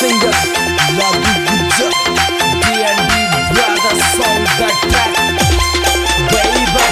singer Lagu Guja D&D brother song that track baby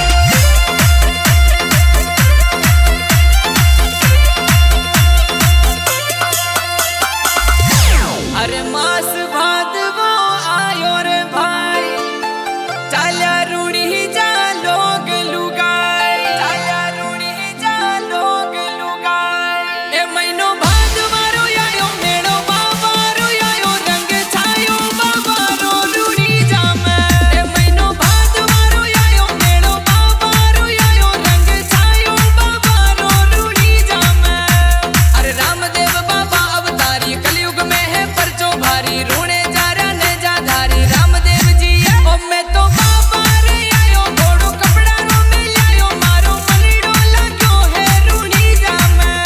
अरे मास भात वो आयो रे भाई चाल्या रूड़ी जा लोग लुगाए चाल्या रूड़ी जा लोग लुगाए ए महीनो भाद मारो आयो मेड़ो बाबा रो आयो रंग छायो बाबा रो रूड़ी जा मैं ए महीनो भाद मारो आयो मेड़ो बाबा रो आयो रंग छायो बाबा रो रूड़ी जा मैं अरे रामदेव बाबा अवतारी कलयुग में है परचो भारी रूणे जा ने जा धारी रामदेव जी है ओ मैं तो बाबा रे आयो घोड़ो कपड़ा रो में लायो मारो मनीड़ो लाग्यो है रूणी जा मैं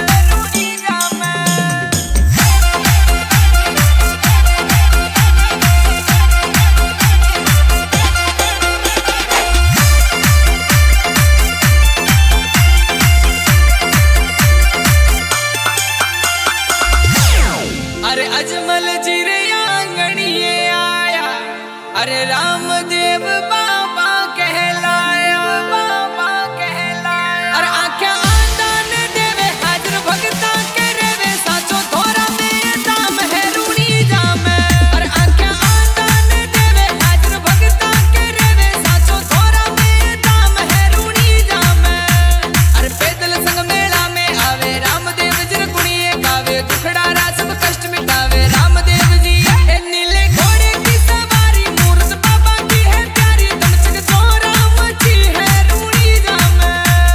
अरे अजमल जी रे आंगणिए आया अरे रामदेव बाबा कहलाया अरे आख्या आदान देवे हाजर भगता के रेवे साचो थोरा में दाम है रूणी जा मैं अरे आख्या आदान देवे हाजर भगता के रेवे साचो थोरा में दाम है रूणी जा मैं अरे पैदल संग मेला में आवे रामदेव जी गुणिए गावे दुखड़ा रा सब कष्ट मिटावे रामदेव जी ए नीले घोड़े की सवारी मूर्त बाबा की है प्यारी दमचक जोरा मची है रूणी जा मैं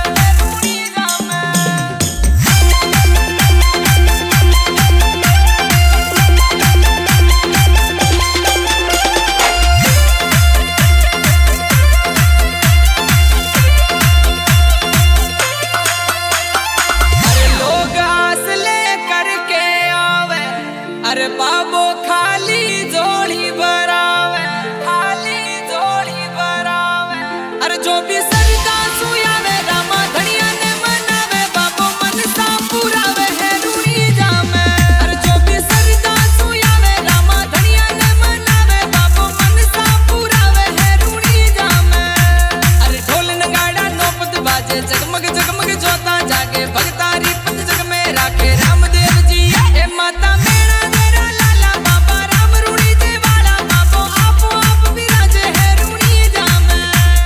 अरे लोग आस ले करके आवे अरे बाबो खाली जोड़ी भरावे अरे जो भी सरदा सुयावे रामा धनिया ने मनावे बाबो मन सा पुरावे है रूणी जा मैं अरे जो भी सरदा सुयावे रामा धनिया ने मनावे बाबो मन सा पुरावे है रूणी जा मैं अरे ढोल नगाड़ा नौपत बाजे जगमग जगमग जोता जागे भगतारी पत जग में राखे रामदेव जी ए माता मेरा तेरा लाला बाबा राम रूणी जे वाला बाबो आपो आप विराजे है रूणी जा मैं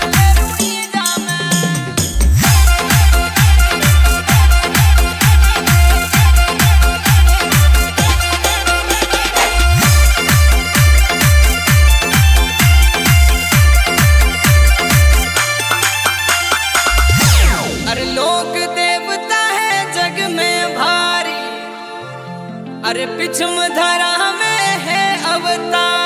अरे लोक देवता है जग में भारी अरे पिछम धरा में है अवतार